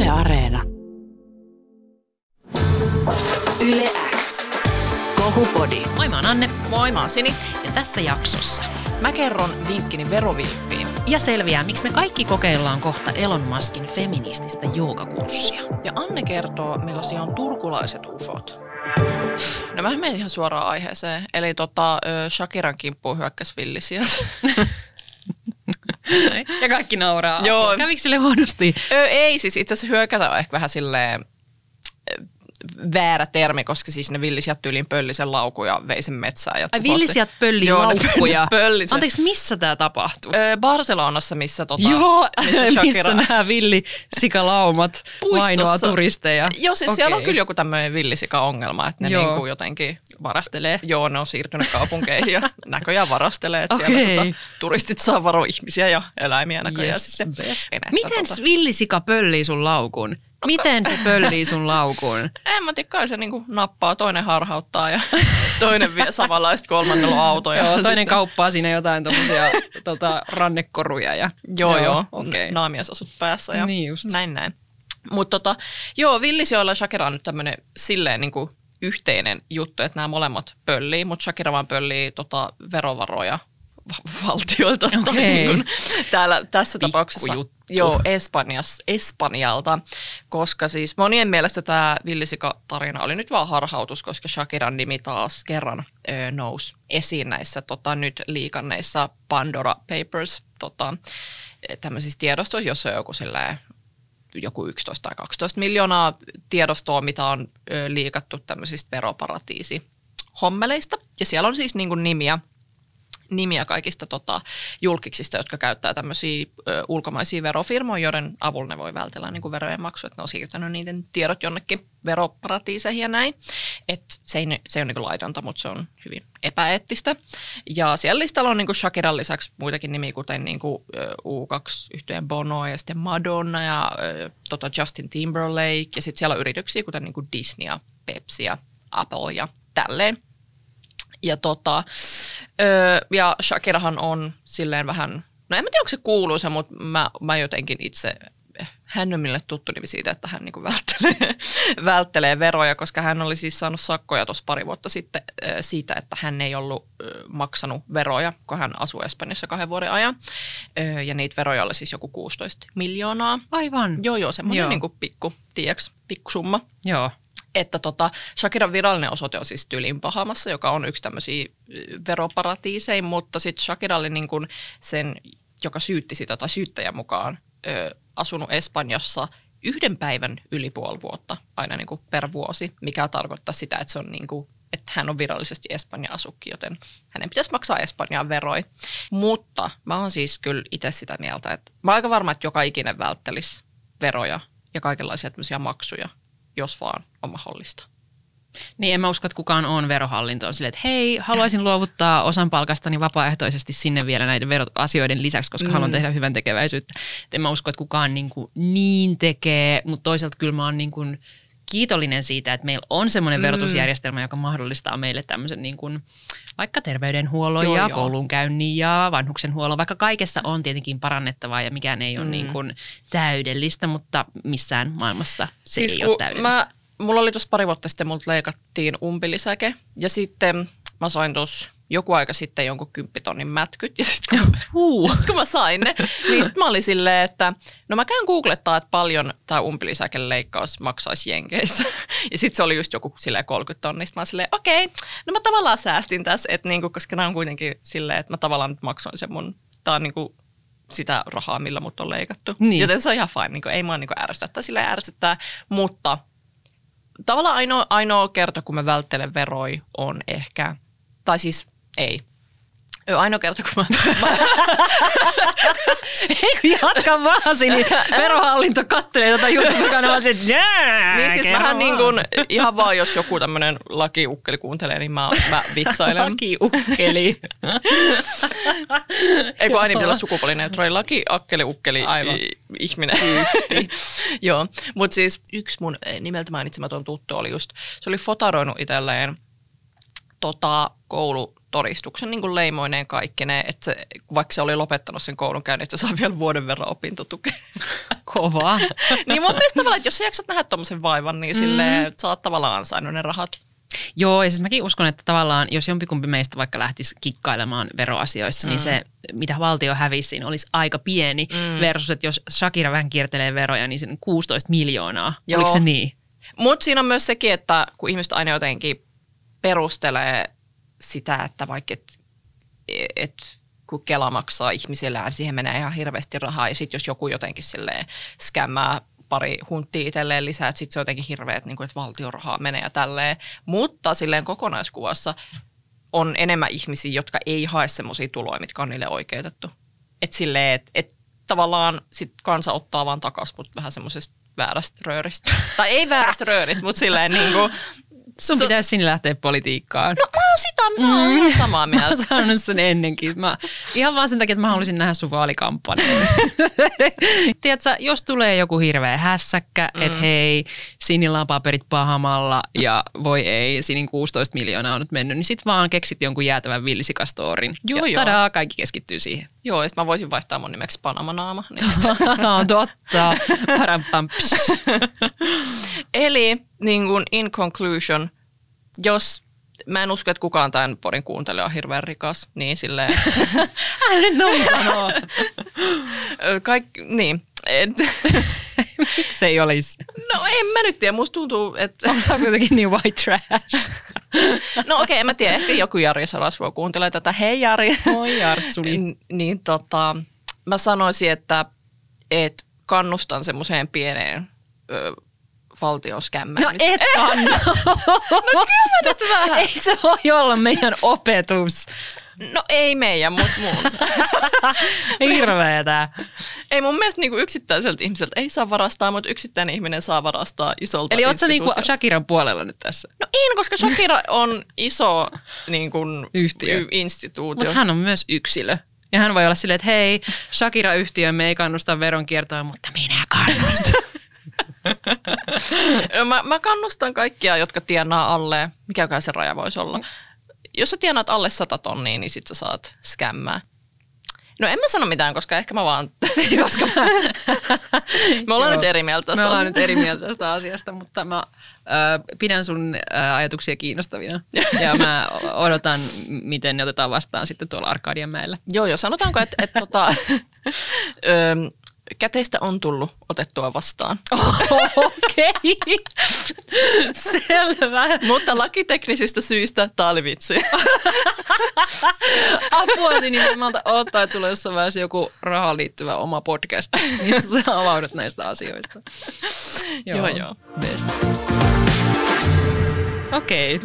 Yle Areena. Yle X. Kohupodi. Moi, mä oon Anne. Moi, mä oon Sini. Ja tässä jaksossa. Mä kerron vinkkini verovilppiin. Ja selviää, miksi me kaikki kokeillaan kohta Elon Muskin feminististä joogakurssia. Ja Anne kertoo, millaisia on turkulaiset ufot. No mä menen ihan suoraan aiheeseen. Eli Shakiran kimppuun hyökkäs villisiä. Ja kaikki nauraa. Joo. Kävikö sille huonosti? Ei, siis itse asiassa hyökätä on ehkä vähän silleen väärä termi, koska siis ne villisijat tyyliin pölli sen laukun ja vei sen metsään. Ja Ai villisijat pöllii laukkuja. Anteeksi, missä tää tapahtui? Barcelonassa, missä Joo, missä missä nämä villisikalaumat vainoaa turisteja. Joo, siis siellä on kyllä joku tämmöinen villisika-ongelma, että ne niinku jotenkin varastelee. Joo, ne on siirtynyt kaupunkeihin ja näköjään varastelee, että siellä turistit saa varoa ihmisiä ja eläimiä näköjään. Yes, miten villisika pöllii sun laukun? Miten se pöllii sun laukun? En mä tiedä, kai se niinku nappaa, toinen harhauttaa ja toinen vie samanlaista kolmannella autoja. Joo, toinen kauppaa siinä jotain tommosia rannekoruja. Ja, joo. Okay. Naamiasasut päässä ja niin just. näin. Mutta villisijoilla ja Shakira on nyt tämmönen silleen niinku yhteinen juttu, että nämä molemmat pöllii, mutta Shakira vaan pöllii verovaroja valtioilta. Okay. Niin tässä tapauksessa Espanjalta, koska siis monien mielestä tämä villisika-tarina oli nyt vaan harhautus, koska Shakiran nimi taas kerran nousi esiin näissä nyt liikanneissa Pandora Papers tämmöisissä tiedostoissa, jossa on joku 11 tai 12 miljoonaa tiedostoa, mitä on liikattu tämmöisistä veroparatiisihommeleista. Ja siellä on siis niinku nimiä kaikista julkiksista, jotka käyttää tämmöisiä ulkomaisia verofirmoja, joiden avulla ne voi vältellä niin kuin verojen maksu, että ne on siirtänyt niiden tiedot jonnekin veroparatiiseihin ja näin. Että se ei ole niin kuin laitonta, mutta se on hyvin epäeettistä. Ja siellä listalla on niin kuin Shakiran lisäksi muitakin nimiä, kuten niin kuin U2-yhtyeen Bono ja sitten Madonna ja Justin Timberlake. Ja sitten siellä on yrityksiä, kuten niin kuin Disney ja Pepsi ja Apple ja tälleen. Ja Shakirahan on silleen vähän, no en mä tiedä, onko se kuuluisa, mutta mä jotenkin itse, hän on minulle tuttu nimi siitä, että hän niinku välttelee veroja, koska hän oli siis saanut sakkoja tuossa pari vuotta sitten siitä, että hän ei ollut maksanut veroja, kun hän asui Espanjassa 2 vuoden ajan. Ja niitä veroja oli siis joku 16 miljoonaa. Aivan. Joo, semmoinen niinku pikkusumma. Joo. Että Shakiran virallinen osoite on siis tyyliin Bahamassa, joka on yksi tämmöisiä veroparatiiseja, mutta sitten Shakira oli niin kuin sen, joka syytti sitä tai syyttäjän mukaan asunut Espanjassa 1 päivän yli 5 vuotta aina niin kuin per vuosi, mikä tarkoittaa sitä, että se on niin kuin, että hän on virallisesti Espanjan asukki, joten hänen pitäisi maksaa Espanjaan veroja. Mutta mä oon siis kyllä itse sitä mieltä, että mä oon aika varma, että joka ikinen välttelisi veroja ja kaikenlaisia tämmöisiä maksuja, jos vaan on mahdollista. Niin, en mä usko, että kukaan on verohallintoon silleen, että hei, haluaisin luovuttaa osan palkastani vapaaehtoisesti sinne vielä näiden veroasioiden lisäksi, koska haluan tehdä hyvän tekeväisyyttä. Et en mä usko, että kukaan niin tekee, mutta toisaalta kyllä mä oon niin kuin kiitollinen siitä, että meillä on semmoinen verotusjärjestelmä, joka mahdollistaa meille tämmöisen niin kuin vaikka terveydenhuollon ja koulunkäynnin ja vanhuksenhuollon, vaikka kaikessa on tietenkin parannettavaa ja mikään ei ole niin kuin täydellistä, mutta missään maailmassa se siis ei ole täydellistä. Mulla oli tuossa 2 vuotta sitten, multa leikattiin umpilisäke ja sitten mä sain tuossa joku aika sitten jonkun 10 000 mätkyt ja sitten kun mä sain ne, niin sitten mä olin silleen, että no mä käyn googlettaa, että paljon tämä umpilisäkeleikkaus maksaisi Jenkeissä. Ja sitten se oli just joku silleen 30 000, niin mä olin silleen, okei, no mä tavallaan säästin tässä, että niinku, koska nämä on kuitenkin silleen, että mä tavallaan nyt maksoin sen tää on niinku sitä rahaa, millä mut on leikattu. Niin. Joten se on ihan fine, niinku, ei mua niinku ärsyttää, tai silleen ärsyttää, mutta tavallaan ainoa kerta, kun mä välttelen veroja on ehkä, tai siis ei. Ainoa kerta, kun Ei jatka vaan niin verohallinto kattelee tätä juttua mukana, vaan se, niin siis mähän niin kuin, ihan vaan, jos joku tämmöinen lakiukkeli kuuntelee, niin mä vitsailen. Lakiukkeli. Ei kun aina pitää olla sukupuolineutraali laki, ukkeli, ihminen. Joo, mutta siis yksi mun nimeltä mainitsematon tuttu oli just, se oli fotaroinut itselleen koulutodistuksen niin kuin leimoineen kaikkineen, että se, vaikka se oli lopettanut sen koulunkäynnin, että se saa vielä vuoden verran opintotukea. Kovaa. Niin mun mielestä tavallaan, että jos sä jaksat nähdä tommosen vaivan, niin silleen sä oot tavallaan ansainnut ne rahat. Joo, ja siis mäkin uskon, että tavallaan jos jompikumpi meistä vaikka lähtisi kikkailemaan veroasioissa, niin se, mitä valtio hävisi, siinä olisi aika pieni versus, että jos Shakira vähän kiertelee veroja, niin siinä on 16 miljoonaa. Joo. Oliko se niin? Mutta siinä on myös sekin, että kun ihmiset aina jotenkin perustelee sitä, että vaikka kun Kela maksaa ihmisillään, siihen menee ihan hirveästi rahaa. Ja sitten jos joku jotenkin silleen skämmää pari hunttia itselleen lisää, että sitten se on jotenkin hirveä, että valtion rahaa menee ja tälleen. Mutta silleen kokonaiskuvassa on enemmän ihmisiä, jotka ei hae semmoisia tuloja, mitkä on niille oikeutettu. Että silleen, että tavallaan sit kansa ottaa vaan takas, mutta vähän semmoisesta väärästä rööristä. Tai ei väärästä rööristä, mutta silleen niinku... Sun pitäisi sinne lähteä politiikkaan. No mä oon ihan samaa mieltä. Mä oon sanonut sen ennenkin. Ihan vaan sen takia, että mä haluaisin nähdä sun vaalikampanjan. Tiedätkö, jos tulee joku hirveä hässäkkä, että hei, Sinillä on paperit pahamalla ja voi ei, Sinin 16 miljoonaa on nyt mennyt, niin sit vaan keksit jonkun jäätävän villisikastoorin. Joo, ja tadaa, kaikki keskittyy siihen. Joo, ja mä voisin vaihtaa mun nimeksi Panama-naama. Niin. Totta. Eli niin kuin in conclusion, jos mä en usko, että kukaan tämän podin kuuntelija on hirveän rikas, niin silleen... Hän nyt noin sanoo. Niin. Miksi ei olisi? No en mä nyt tiedä, musta tuntuu, että... On kuitenkin niin white trash. No okei, en mä tiedä, ehkä joku Jari Sarasvuo kuuntelee tätä. Hei Jari. Moi Jartsuli. Niin mä sanoisin, että kannustan semmoiseen pieneen... valtion skämmäämistä. No et anna. No kyllä nyt vähän. Ei se voi olla meidän opetus. No ei meidän, mutta mun. Hirveetä. Ei mun mielestä niinku yksittäiseltä ihmiseltä ei saa varastaa, mutta yksittäinen ihminen saa varastaa isolta eli ootko sä niinku instituutiolta. Shakiran puolella nyt tässä? No en, koska Shakira on iso niinku, Yhtiö. instituutio. Mutta hän on myös yksilö. Ja hän voi olla silleen, että hei, Shakira-yhtiö me ei kannusta veronkiertoa, mutta minä kannustan. Mä kannustan kaikkia, jotka tienaa alle, mikäkään se raja voisi olla. Jos sä tienaat alle 100 tonnia, niin sit sä saat skämmää. No en mä sano mitään, koska ehkä mä vaan... koska me ollaan nyt eri mieltä tästä. Me ollaan nyt eri mieltä tästä asiasta, mutta mä pidän sun ajatuksia kiinnostavina. Ja mä odotan, miten ne otetaan vastaan sitten tuolla Arkadianmäellä. Joo, sanotaanko, että käteistä on tullut otettua vastaan. Okei, selvä. Mutta lakiteknisistä syistä tää oli vitsi. Apua, niin mä odottaa, että sulla on jossain vaiheessa joku rahaan liittyvä oma podcast, missä sä avaudut näistä asioista. Joo. Best. Okei.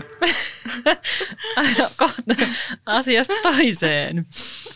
Kohta asiasta toiseen.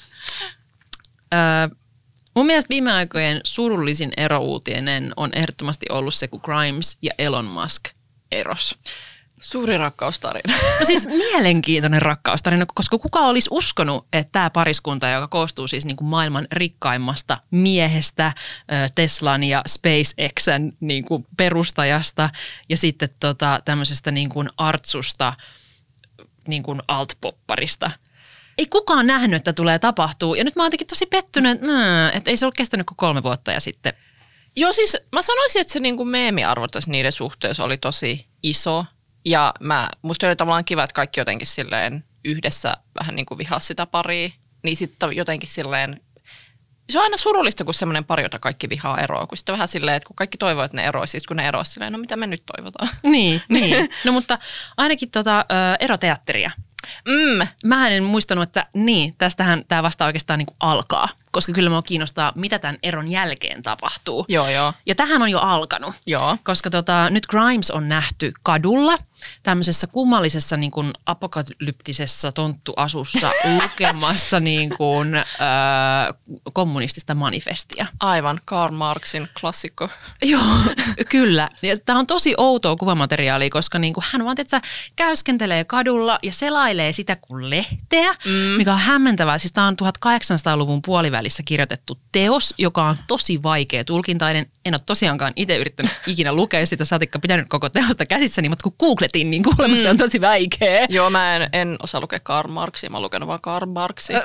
Mun mielestä viime aikojen surullisin erouutinen on ehdottomasti ollut se, kun Grimes ja Elon Musk eros. Suuri rakkaustarina. No siis mielenkiintoinen rakkaustarina, koska kuka olisi uskonut, että tämä pariskunta, joka koostuu siis niin kuin maailman rikkaimmasta miehestä, Teslan ja SpaceXn niin kuin perustajasta ja sitten tämmöisestä niin kuin artsusta, niin kuin altpopparista. Ei kukaan nähnyt, että tulee tapahtuu. Ja nyt mä oon jotenkin tosi pettynyt, että ei se ole kestänyt kuin 3 vuotta ja sitten. Joo, siis mä sanoisin, että se niin kuin meemiarvo tässä niiden suhteessa oli tosi iso. Ja musta oli tavallaan kiva, että kaikki jotenkin silleen yhdessä vähän niin kuin vihasi sitä paria. Niin sitten jotenkin silleen, se on aina surullista, kun semmoinen pari, jota kaikki vihaa eroa. Kun sitten vähän silleen, että kun kaikki toivoo, että ne eroisi, siis kun ne eroisi silleen, no mitä me nyt toivotaan. Niin. No mutta ainakin eroteatteria. Mä en muistanut, että tästähän tämä vasta oikeastaan niin kuin alkaa, koska kyllä mua kiinnostaa, mitä tämän eron jälkeen tapahtuu. Joo. Ja tähän on jo alkanut, Joo. koska nyt Grimes on nähty kadulla tämmöisessä kummallisessa niin kuin apokalyptisessa tonttuasussa lukemassa niin kuin, kommunistista manifestia. Aivan, Karl Marxin klassikko. Joo, kyllä. Ja tämä on tosi outoa kuvamateriaalia, koska niin kuin hän vaan käyskentelee kadulla ja selailee sitä kuin lehteä, mikä on hämmentävää. Siis tämä on 1800-luvun puolivälistä välissä kirjoitettu teos, joka on tosi vaikea tulkintainen. En ole tosiaankaan itse yrittänyt ikinä lukea sitä, saatikka pitänyt koko teosta käsissäni, mutta kun googletin, niin kuulemma se on tosi vaikea. Joo, mä en osaa lukea Karl Marxia, mä oon lukenut vaan Karl Marxia.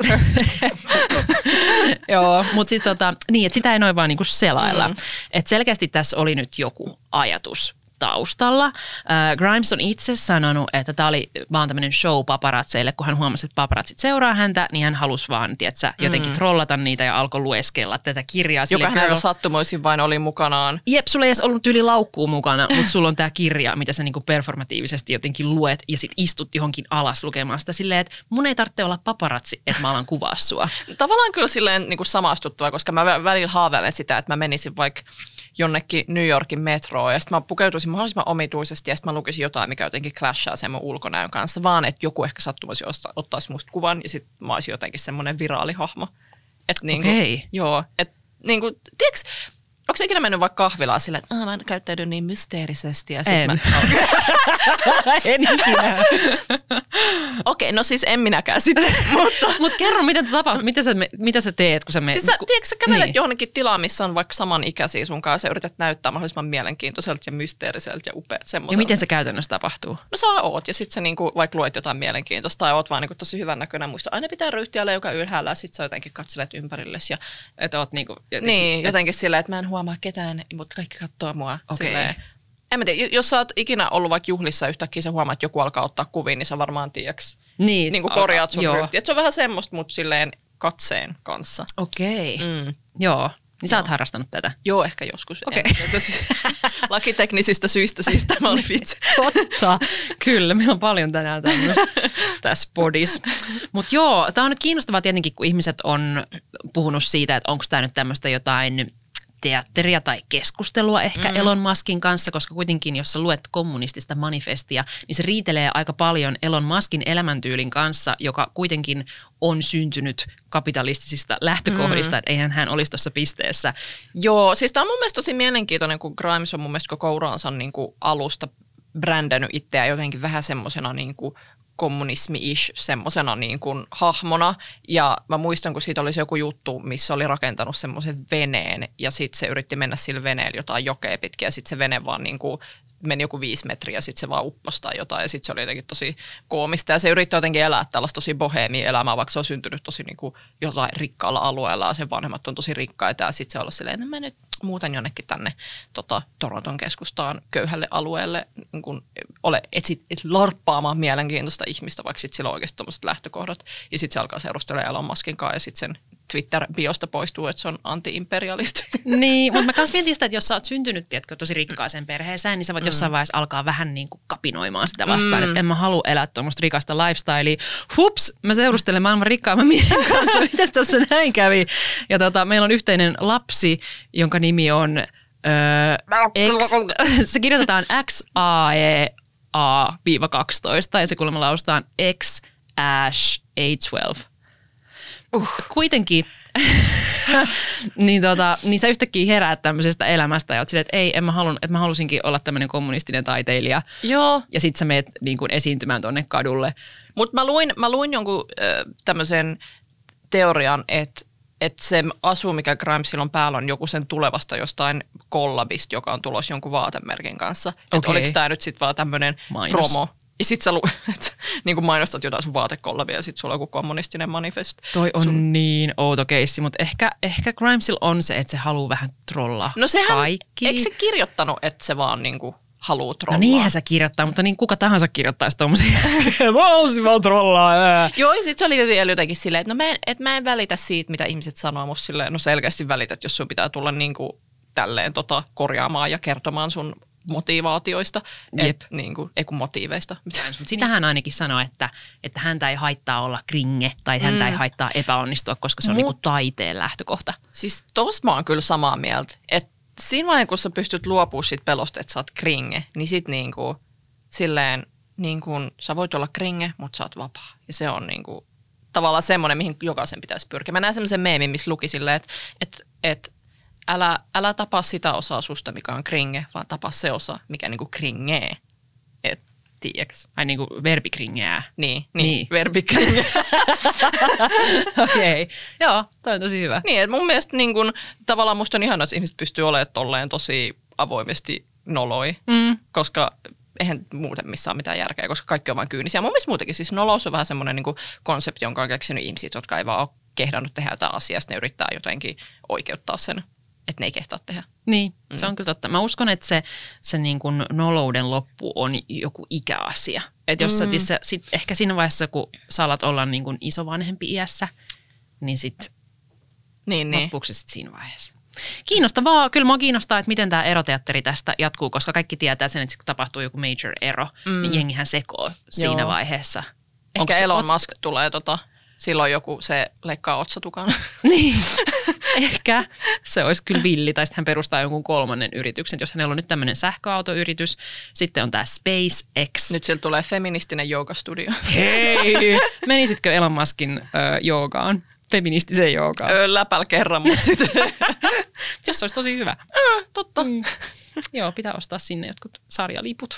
Joo, mutta siis niin, että sitä ei noin vaan niinku selailla. Että selkeästi tässä oli nyt joku ajatus taustalla. Grimes on itse sanonut, että tämä oli vaan tämmöinen show paparazzeille, kun hän huomasi, että paparazzit seuraa häntä, niin hän halusi vaan, tietsä, jotenkin trollata niitä ja alkoi lueskella tätä kirjaa. Joka hänellä sattumoisin vain oli mukanaan. Jep, sulla ei edes ollut yli laukkuu mukana, mutta sulla on tämä kirja, mitä sä niinku performatiivisesti jotenkin luet ja sit istut johonkin alas lukemaan sitä silleen, että mun ei tarvitse olla paparazzi, että mä alan kuvaa sua. Tavallaan kyllä silleen niinku samastuttavaa, koska mä välillä haaveilen sitä, että mä menisin vaikka jonnekin New Yorkin metroon ja sitten mä pukeutuisin mahdollisimman omituisesti ja sitten mä lukisin jotain, mikä jotenkin clashaa sen mun ulkonäön kanssa, vaan että joku ehkä sattumasi ottaisi musta kuvan ja sitten mä olisin jotenkin semmoinen viraalihahmo. Että niinku, joo, että niinku, tiedätkö, onko se ikinä mennyt vaikka kahvilaan silleen, että mä käyttäydyn niin mysteerisesti ja sitten En ikinä. Okei, no siis en minäkään sitten. Mutta kerro, miten tapahtuu, mitä sä teet, kun sä menet? Siis tiedätkö, sä kävelet johonkin tilaan, missä on vaikka samanikäisiä sun kanssa ja yrität näyttää mahdollisimman mielenkiintoiselta ja mysteeriseltä ja upealta semmoiselta. Ja miten se käytännössä tapahtuu? No sä oot ja sit sä niinku, vaikka luet jotain mielenkiintoista tai oot vaan niinku tosi hyvän näköinen. Muista aina pitää ryhtiä joka ylhäällä ja sit sä jotenkin katselet ympärillesi. Että oot niinku jotenkin silleen, että mä en huomaa ketään, mutta kaikki katsoo mua silleen. En mä tiedä, jos sä oot ikinä ollut vaikka juhlissa yhtäkkiä sä huomaat, että joku alkaa ottaa kuvia, niin sä varmaan tiiäks, niin kuin korjaat sun ryhtiä. Että se on vähän semmoista, mutta silleen katseen kanssa. Okei. Joo. Niin sä oot harrastanut tätä? Joo, ehkä joskus. Okay. Lakiteknisistä syistä siis tämä oli vitsi. Totta. Kyllä, meillä on paljon tänään tämmöistä tässä podissa. Mutta joo, tämä on nyt kiinnostavaa tietenkin, kun ihmiset on puhunut siitä, että onko tämä nyt tämmöistä jotain teatteria tai keskustelua ehkä Elon Muskin kanssa, koska kuitenkin jos sä luet kommunistista manifestia, niin se riitelee aika paljon Elon Muskin elämäntyylin kanssa, joka kuitenkin on syntynyt kapitalistisista lähtökohdista, että eihän hän olisi tuossa pisteessä. Joo, siis tämä on mun mielestä tosi mielenkiintoinen, kun Grimes on mun mielestä koko uraansa niin kuin alusta brändännyt itseään jotenkin vähän semmoisena niin kuin kommunismi-ish semmoisena niin kuin hahmona. Ja mä muistan, kun siitä olisi joku juttu, missä oli rakentanut semmoisen veneen ja sitten se yritti mennä sillä veneellä jotain jokea pitkin ja sitten se vene vaan niin kuin meni joku 5 metriä ja sitten se vaan upposi tai jotain ja sitten se oli jotenkin tosi koomista ja se yritti jotenkin elää tällaista tosi boheemia elämää, vaikka se on syntynyt tosi niin kuin jossain rikkaalla alueella ja sen vanhemmat on tosi rikkaita ja sitten se on ollut silleen, että mä nyt muutan jonnekin tänne Toronton keskustaan köyhälle alueelle, niin kun etsit larppaamaan mielenkiintoista ihmistä, vaikka sitten sillä on oikeasti tommoset lähtökohdat ja sitten se alkaa seurustella Elon Muskin kanssa ja sitten sen Twitter-biosta poistuu, että se on anti-imperialisti. Niin, mutta mä kans mietin sitä, että jos sä oot syntynyt tosi rikkaaseen perheeseen, niin sä voit jossain vaiheessa alkaa vähän niin kuin kapinoimaan sitä vastaan, että en mä halua elää tuommoista rikasta lifestylea. Hups, mä seurustelen maailman rikkaamman miehen kanssa, mitäs tässä näin kävi? Ja meillä on yhteinen lapsi, jonka nimi on, se kirjoitetaan XAEA-12 ja se kuulemma laustaan X-A12. Kuitenkin, niin sä yhtäkkiä heräät tämmöisestä elämästä ja oot silleen, että ei, mä halusinkin olla tämmöinen kommunistinen taiteilija. Joo. Ja sit sä meet niin kuin esiintymään tonne kadulle. Mutta mä luin jonkun tämmöisen teorian, että se asu, mikä Grimesilla on päällä, on joku sen tulevasta jostain kollabista, joka on tulossa jonkun vaatemerkin kanssa. Okay. Että oliko tämä nyt sitten vaan tämmöinen promo? Ja sit sä niin mainostat jotain sun vaatekollabia ja sit sulla on joku kommunistinen manifest. Toi on niin outo keissi, mutta ehkä Grimesilla on se, että se haluaa vähän trollaa kaikki. Eikö se kirjoittanut, että se vaan niinku haluaa trollaa? No niinhän se kirjoittaa, mutta niin kuka tahansa kirjoittaisi tommosia. Mä haluaisin vaan trollaa. Joo, ja sit se oli vielä jotenkin silleen, että mä en välitä siitä, mitä ihmiset sanoo musta silleen. No selkeästi välität, jos sun pitää tulla niinku tälleen korjaamaan ja kertomaan sun motivaatioista, ei kun motiiveista. Sitähän ainakin sanoo, että häntä ei haittaa olla kringe tai häntä ei haittaa epäonnistua, koska se on niinku taiteen lähtökohta. Siis tossa mä oon kyllä samaa mieltä, että siinä vaiheessa, kun sä pystyt luopumaan siitä pelosta, että sä oot kringe, niin sit niinku silleen, niinku, sä voit olla kringe, mutta sä oot vapaa. Ja se on niinku tavallaan semmoinen, mihin jokaisen pitäisi pyrkiä. Mä näen semmoisen meemin, missä luki silleen, että älä tapaa sitä osaa susta, mikä on kringe, vaan tapaa se osa, mikä niinku kringee. tiiäks. Ai niinku verbikringeää. Niin. Verbikringeää. Okei. Joo, toi on tosi hyvä. Niin, että mun mielestä niin kun, tavallaan musta on ihana, että ihmiset pystyy olemaan tolleen tosi avoimesti noloi, koska eihän muuten missään mitään järkeä, koska kaikki on vaan kyynisiä. Mun mielestä muutenkin siis nolous on vähän semmoinen niin konsepti, jonka on keksinyt ihmiset, jotka ei vaan ole kehdannut tehdä jotain asiaa, ne yrittää jotenkin oikeuttaa sen, että ne ei kehtaa tehdä. Niin, se on kyllä totta. Mä uskon, että se niin kuin nolouden loppu on joku ikäasia. Että jos sit ehkä siinä vaiheessa, kun sä alat olla niin kuin isovanhempi iässä, niin sitten loppuuko se sitten siinä vaiheessa. Kiinnostavaa. Kyllä mua kiinnostaa, että miten tämä eroteatteri tästä jatkuu, koska kaikki tietää sen, että kun tapahtuu joku major ero, niin jengihän sekoo siinä vaiheessa. Ehkä Elon Musk tulee silloin joku se leikkaa otsatukan. Niin, ehkä se olisi kyllä villi, tai sitten hän perustaa jonkun kolmannen yrityksen. Jos hänellä on nyt tämmöinen sähköautoyritys, sitten on tämä SpaceX. Nyt sieltä tulee feministinen joogastudio. Hei, menisitkö Elon Muskin joogaan? Feministiseen joogaan? Läpäl kerran, mutta sitten. Jos se olisi tosi hyvä. Totta. Joo, pitää ostaa sinne jotkut sarjaliput.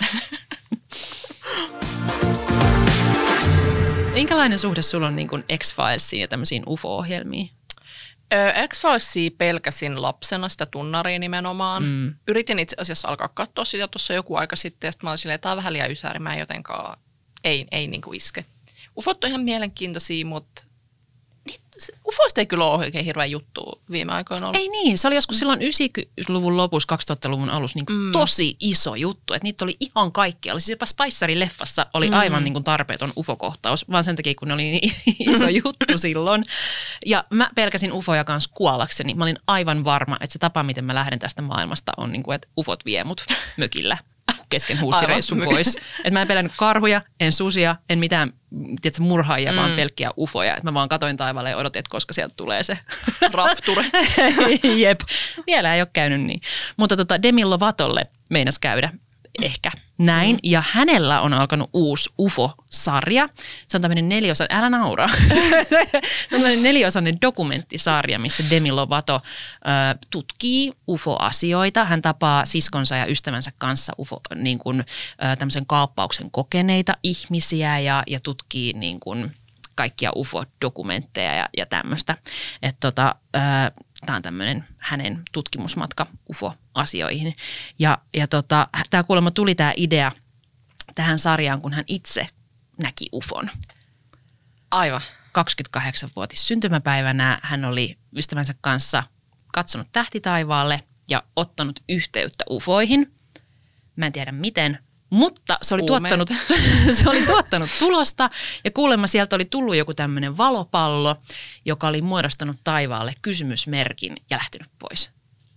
Minkälainen suhde sulla on niin kuin X-Filesiin ja tämmöisiin UFO-ohjelmiin? X-Filesia pelkäsin lapsena, sitä tunnaria nimenomaan. Yritin itse asiassa alkaa katsoa sitä tuossa joku aika sitten, ja sitten mä olin silleen, että tämä on vähän liian ysääri, mä en jotenkaan, ei niin kuin iske. UFOt on ihan mielenkiintoisia, mutta UFOista ei kyllä ole oikein hirveän juttua viime aikoina ollut. Ei niin, se oli joskus silloin 90-luvun lopussa, 2000-luvun alussa niin kuin tosi iso juttu, että niitä oli ihan kaikkia. Siis jopa Spicerin-leffassa oli aivan niin kuin tarpeeton UFO-kohtaus, vaan sen takia, kun ne oli niin iso juttu silloin. Ja mä pelkäsin UFOja kanssa kuollakseni. Mä olin aivan varma, että se tapa, miten mä lähden tästä maailmasta on, niin kuin, että UFOt vie mut mökillä kesken huussireissun pois. Että mä en pelännyt karhuja, en susia, en mitään murhaajia, vaan pelkkiä ufoja. Että mä vaan katoin taivaalle ja odotin, että koska sieltä tulee se rapture. Jep, vielä ei ole käynyt niin. Mutta Demi Lovatolle meinas käydä ehkä näin. Ja hänellä on alkanut uusi UFO-sarja. Se on tämmöinen 4-osainen, älä naura. Se on tämmöinen 4-osainen dokumenttisarja, missä Demi Lovato tutkii UFO-asioita. Hän tapaa siskonsa ja ystävänsä kanssa niin kuin, tämmöisen kaappauksen kokeneita ihmisiä ja tutkii niin kuin kaikkia UFO-dokumentteja ja tämmöistä. Tämä on tämmöinen hänen tutkimusmatka UFO-asioihin. Ja tämä kuulemma tuli tämä idea tähän sarjaan, kun hän itse näki UFOn. Aivan. 28-vuotis syntymäpäivänä hän oli ystävänsä kanssa katsonut tähtitaivaalle ja ottanut yhteyttä UFOihin. Mä en tiedä miten, mutta se oli tuottanut tulosta ja kuulemma sieltä oli tullut joku tämmöinen valopallo, joka oli muodostanut taivaalle kysymysmerkin ja lähtenyt pois.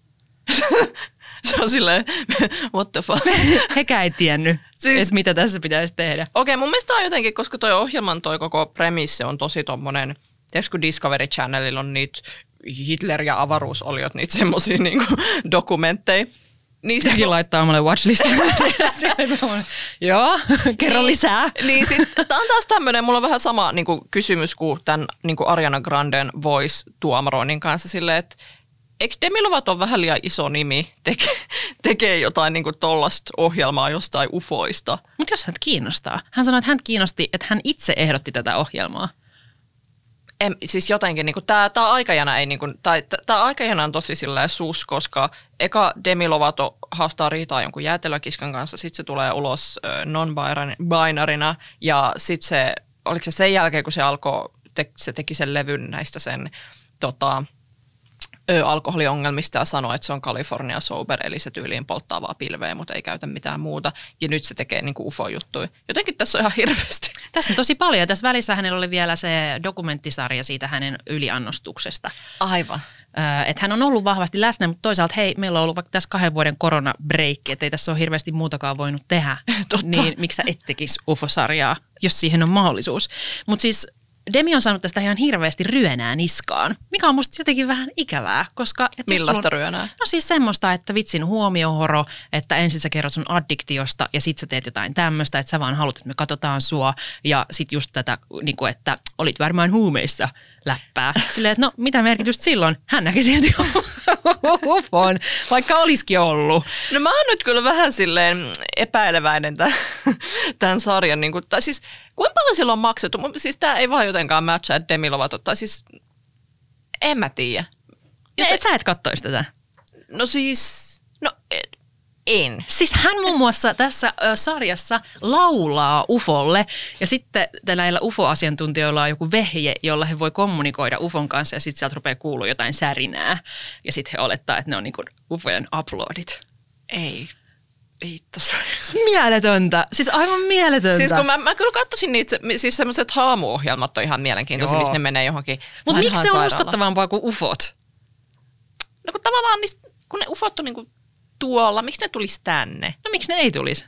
Se on silleen, what the fuck? Hekään ei tiennyt, että mitä tässä pitäisi tehdä. Okei, mun mielestä on jotenkin, koska toi ohjelman toi koko premissi on tosi tommonen, tiedätkö kun Discovery Channelilla on niitä Hitler- ja avaruusoliot, niitä semmosia niinku dokumentteja. Niin sekin laittaa omalle watchlistaan. Joo, kerro lisää. Niin sit, tää on taas tämmönen, mulla on vähän sama niinku, kysymys kuin tämän niinku Ariana Granden Voice Tuomaroinnin kanssa silleen, että eikö Demi Lovato on vähän liian iso nimi tekee jotain niinku tollasta ohjelmaa jostain ufoista? Mutta jos häntä kiinnostaa. Hän sanoi, että häntä kiinnosti, että hän itse ehdotti tätä ohjelmaa. Siis jotenkin, niin tämä aikajana ei, niin kuin, tämä aikajana on tosi silleen sus, koska eka Demi Lovato haastaa riitaa jonkun jäätelökiskan kanssa, sitten se tulee ulos non-binarina ja sitten se, oliko se sen jälkeen, kun se alkoi, se teki sen levyn näistä sen alkoholiongelmista ja sanoi, että se on California sober, eli se tyyliin polttaa vaan pilveä, mutta ei käytä mitään muuta. Ja nyt se tekee niin kuin ufo-juttuja. Jotenkin tässä on ihan hirveästi. Tässä on tosi paljon. Tässä välissä hänellä oli vielä se dokumenttisarja siitä hänen yliannostuksesta. Aivan. Että hän on ollut vahvasti läsnä, mutta toisaalta hei, meillä on ollut vaikka tässä 2 vuoden koronabreikki, että ei tässä ole hirveästi muutakaan voinut tehdä. Niin miksi sä et tekisi UFO-sarjaa, jos siihen on mahdollisuus. Mutta siis Demi on saanut tästä ihan hirveästi ryönää niskaan, mikä on musta jotenkin vähän ikävää, koska... Millaista ryönää? No siis semmoista, että vitsin huomiohoro, että ensin sä kerrot sun addiktiosta ja sit sä teet jotain tämmöistä, että sä vaan haluat, että me katsotaan sua ja sit just tätä, niin kuin, että olit varmaan huumeissa läppää. Silleen, että no mitä merkitystä silloin? Hän näki silti ufon, vaikka olisikin ollut. No mä oon nyt kyllä vähän silleen epäileväinen tämän sarjan. Niin kuin, tai siis kuinka paljon sillä on maksettu? Siis tää ei vaan jotenkaan matcha, että Demi Lovato. Tai siis en mä tiedä. Sä et kattoisi tätä? No siis, no en. Siis hän muun muassa tässä sarjassa laulaa ufolle ja sitten näillä ufo-asiantuntijoilla on joku vehje, jolla he voi kommunikoida ufon kanssa ja sitten sieltä rupeaa kuulua jotain särinää ja sitten he olettaa, että ne on niinku ufojen uploadit. Ei. Vittu. Mieletöntä. Siis aivan mieletöntä. Siis kun mä kyllä katsoisin niitä, siis semmoiset haamuohjelmat on ihan mielenkiintoisia, missä ne menee johonkin. Mutta miksi se on uskottavampaa kuin ufot? No kun tavallaan kun ne ufot on niinku tuolla, miksi ne tulisi tänne? No miksi ne ei tulisi?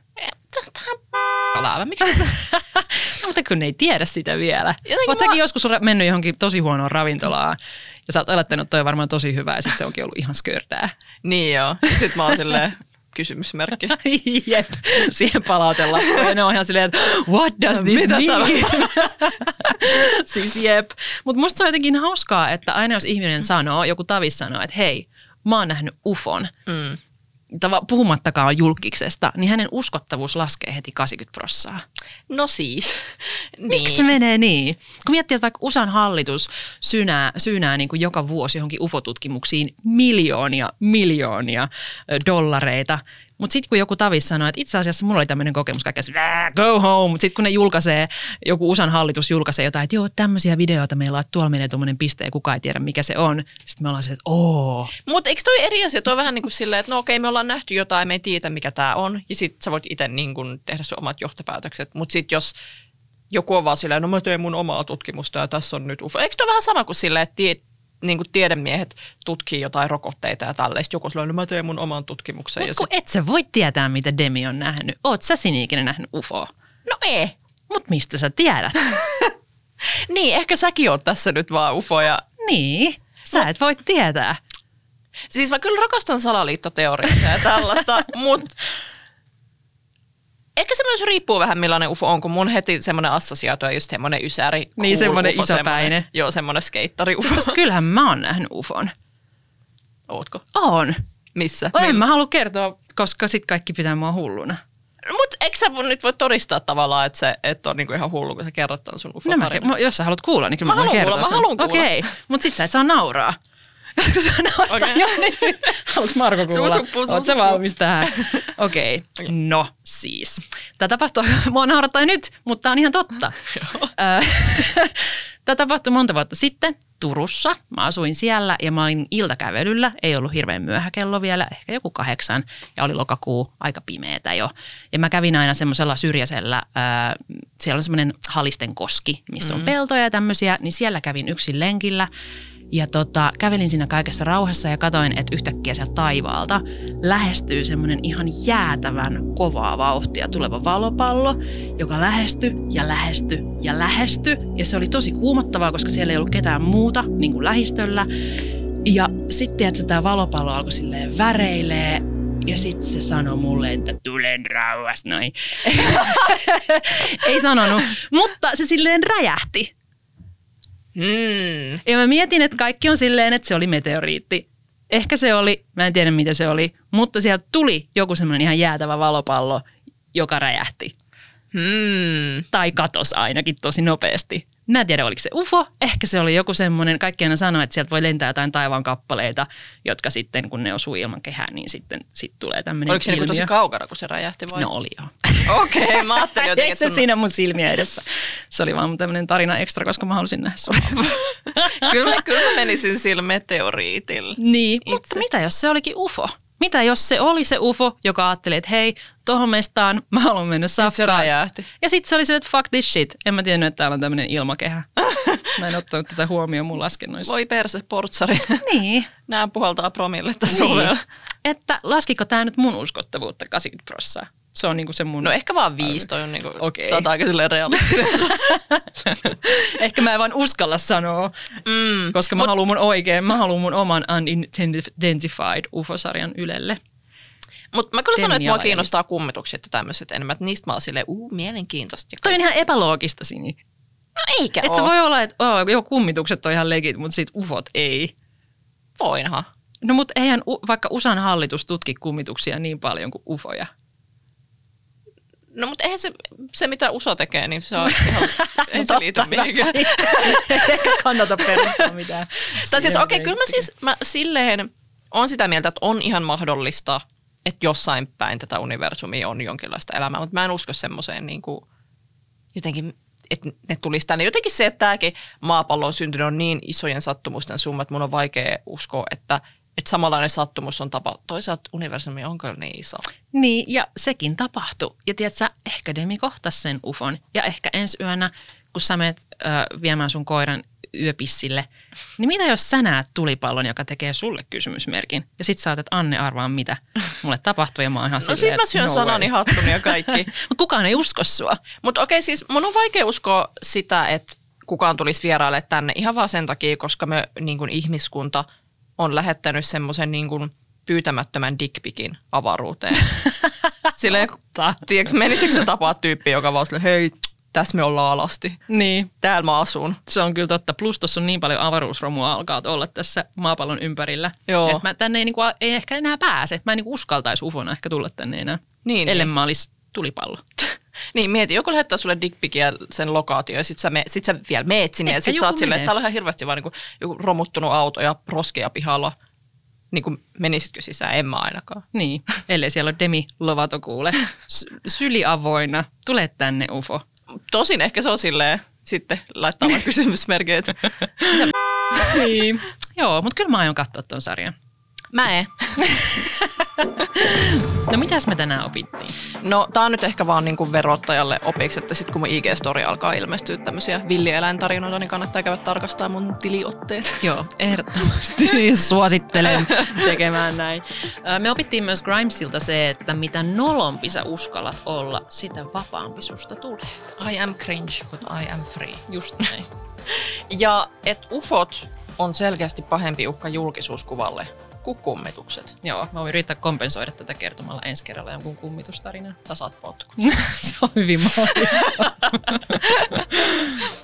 Tähän miksi ne... No, mutta kun ne ei tiedä sitä vielä. Oot säkin joskus mennyt johonkin tosi huonoon ravintolaan ja sä oot olettanut, että toi on varmaan tosi hyvä ja sit se onkin ollut ihan skördää. Niin joo. Sitten mä oon silleen kysymysmerkki. Jep, siihen palautellaan. Ja ne on ihan silleen, että what does this mean? Siis jep. Mutta musta se on jotenkin hauskaa, että aina jos ihminen sanoo, joku tavis sanoo, että hei, mä oon nähnyt ufon, puhumattakaan julkiksesta, niin hänen uskottavuus laskee heti 80%. No siis. Miksi se menee niin? Kun miettii, että vaikka USAn hallitus syynää niin kuin joka vuosi johonkin ufotutkimuksiin miljoonia dollareita, mutta sitten kun joku tavis sanoo, että itse asiassa mulla oli tämmöinen kokemus, kaikkea go home, mutta sitten kun ne joku USAn hallitus julkaisee jotain, että joo, tämmöisiä videoita meillä on, että tuolla menee tuommoinen piste ja kukaan ei tiedä mikä se on. Sitten me ollaan se, että Mutta eikö toi eri asia? Toi on vähän niin kuin silleen, että no okei, me ollaan nähty jotain, me ei tiedä mikä tämä on. Ja sitten sä voit itse niin kuin tehdä sun omat johtopäätökset. Mutta sitten jos joku on vaan silleen, no mä teen mun omaa tutkimusta ja tässä on nyt ufo. Eikö toi vähän sama kuin silleen, että niin kuin tiedemiehet tutkii jotain rokotteita ja tälleistä. Joku silloin, no mä teen mun oman tutkimuksen. Mutta et sä voi tietää, mitä Demi on nähnyt. Oot sä Sini-ikinä nähnyt ufoa? No ei. Mut mistä sä tiedät? Niin, ehkä säkin oot tässä nyt vaan ufoja. Niin, sä et voi tietää. Siis mä kyllä rakastan salaliittoteoriaa ja tällaista, mutta ehkä se myös riippuu vähän millainen ufo on, kun mun heti semmoinen assosiaatio on just semmoinen ysäri. Niin semmoinen isopäinen. Joo, semmoinen skeittari ufo. Koska kyllähän mä oon nähnyt ufon. Ootko? Oon. Missä? En mä halua kertoa, koska sit kaikki pitää mua hulluna. Mutta eikö sä nyt voi todistaa tavallaan, että se et on niinku ihan hullu, kun sä kerrot tämän sun ufo-tarinan? No jos sä haluat kuulla, niin kyllä mä voin kertoa sen. Mä haluan kuulla. Okei, mutta sit sä et saa nauraa. Koska sä naurattaa niin. Haluatko Marko kuulla? Oot sä valmis tähän? Okei. No siis. Tämä tapahtuu, mua naurattaa nyt, mutta tää on ihan totta. Tämä tapahtui monta vuotta sitten Turussa. Mä asuin siellä ja mä olin iltakävelyllä. Ei ollut hirveän myöhä kello vielä, ehkä joku 8 ja oli lokakuu, aika pimeetä jo. Ja mä kävin aina semmoisella syrjäisellä, siellä on semmoinen Halisten koski, missä on peltoja ja tämmöisiä, niin siellä kävin yksin lenkillä. Ja kävelin siinä kaikessa rauhassa ja katsoin, että yhtäkkiä sieltä taivaalta lähestyy semmoinen ihan jäätävän kovaa vauhtia tuleva valopallo, joka lähestyi ja lähestyi ja lähestyi. Ja se oli tosi kuumottavaa, koska siellä ei ollut ketään muuta niin kuin lähistöllä. Ja sitten, että tämä valopallo alkoi silleen väreilee. Ja sitten se sanoi mulle, että tulen rauhassa noin. Ei sanonut, mutta se silleen räjähti. Ja mä mietin, että kaikki on silleen, että se oli meteoriitti. Ehkä se oli, mä en tiedä mitä se oli, mutta sieltä tuli joku semmoinen ihan jäätävä valopallo, joka räjähti. Tai katosi ainakin tosi nopeasti. Mä en tiedä, oliko se UFO. Ehkä se oli joku semmoinen, kaikki aina sanoo, että sieltä voi lentää jotain taivaan kappaleita, jotka sitten, kun ne osuu ilman kehään, niin sitten tulee tämmöinen Oliko se niin tosi kaukana, kun se räjähti vai? No oli joo. Okei, mä ajattelin jotenkin. Eikö se siinä mun silmiä edessä? Se oli vaan tämmöinen tarina ekstra, koska mä halusin nähdä sua. Kyllä mä menisin sillä meteoriitilla. Niin, mutta mitä jos se olikin UFO? Mitä jos se oli se UFO, joka ajatteli, että hei, tohon mestaan mä haluan mennä safkaan. Ja sitten se oli se, että fuck this shit. En mä tiennyt, että täällä on tämmöinen ilmakehä. Mä en ottanut tätä huomioon mun laskennoissa. Voi perse, portsari. Niin. Nää puhaltaa promille tässä niin. Että laskiko tää nyt mun uskottavuutta 80%? Se on niinku se mun... No ehkä vaan 5, toi on niinku, Okei. sä oot aika silleen realistinen. Ehkä mä en vaan uskalla sanoa, koska mä haluun mun oman unidentified UFO-sarjan Ylelle. Mutta mä kyllä sanoin, että mua Temialajanista. kiinnostaa kummitukset ja tämmöiset enemmän. Että niistä mä oon silleen, mielenkiintoista. Toi on ihan epäloogista, Sini. No eikä Et se voi olla, että kummitukset on ihan legit, mutta sit UFOt ei. Voinhan. No mutta eihän vaikka USAn hallitus tutki kummituksia niin paljon kuin UFOja. No mutta eihän se mitä USO tekee, niin se on ihan, ei se liity mihinkään. Ehkä kannata perustaa mitään. Tai siis kyllä mä silleen on sitä mieltä, että on ihan mahdollista, että jossain päin tätä universumia on jonkinlaista elämää, mutta mä en usko semmoiseen niin kuin jotenkin, että ne tulisi tänne. Jotenkin se, että tämäkin maapallo on syntynyt on niin isojen sattumusten summa, että mun on vaikea uskoa, että samanlainen sattumus on tapa. Toisaalta universumi on kyllä niin iso. Niin, ja sekin tapahtui. Ja tiedätkö, ehkä Demi kohtasi sen UFOn. Ja ehkä ensi yönä, kun sä menet viemään sun koiran yöpissille, niin mitä jos sä näet tulipallon, joka tekee sulle kysymysmerkin? Ja sit sä oot, että Anne arvaa, mitä mulle tapahtuu, ja mä oon ihan No silleen, sit mä syön sanani hattuni ja kaikki. Mutta kukaan ei usko sua. Mutta okei, siis mun on vaikea uskoa sitä, että kukaan tulisi vieraille tänne ihan vaan sen takia, koska me niin kuin ihmiskunta on lähettänyt semmoisen niin kuin pyytämättömän dickpikin avaruuteen. Silleen, tiedätkö, menisikö se tapaa tyyppi, joka vaan silleen, hei, tässä me ollaan alasti. Niin. Täällä mä asun. Se on kyllä totta. Plus tuossa on niin paljon avaruusromua alkaa olla tässä maapallon ympärillä. Joo. Että mä tänne ei ehkä enää pääse. Mä en uskaltaisi ufona ehkä tulla tänne enää. Niin, ellen niin. mä olisi tulipallo. Niin, mieti, joku lähettää sulle dickpikin ja sen lokaatio ja sit sä vielä meet sinne ja Ehkä sit sä oot joku silleen, menee. että täällä on ihan hirveästi vaan niinku joku romuttunut auto ja roskeja pihalla. Niin kuin menisitkö sisään? En mä ainakaan. Niin, ellei siellä ole Demi Lovato kuule. Syli avoinna. Tule tänne UFO. Tosin ehkä se on silleen sitten laittaa vaan kysymysmerkkiä, että Niin. Joo, mutta kyllä mä aion katsoa ton sarjan. mä en. No mitäs me tänään opittiin? No tää on nyt ehkä vaan niinku verottajalle opiksi, että sit kun mun IG-story alkaa ilmestyä tämmöisiä villieläintarinoita, niin kannattaa käydä tarkastaa mun tiliotteet. Joo, ehdottomasti suosittelen tekemään näin. Me opittiin myös Grimesilta se, että mitä nolompi sä uskallat olla, sitä vapaampi susta tulee. I am cringe, but I am free. Just näin. Ja että ufot on selkeästi pahempi uhka julkisuuskuvalle kuin kummitukset. Joo, mä voin yrittää kompensoida tätä kertomalla ensi kerralla jonkun kummitustarinan. Sä saat potkut. Se on hyvin mahdollista.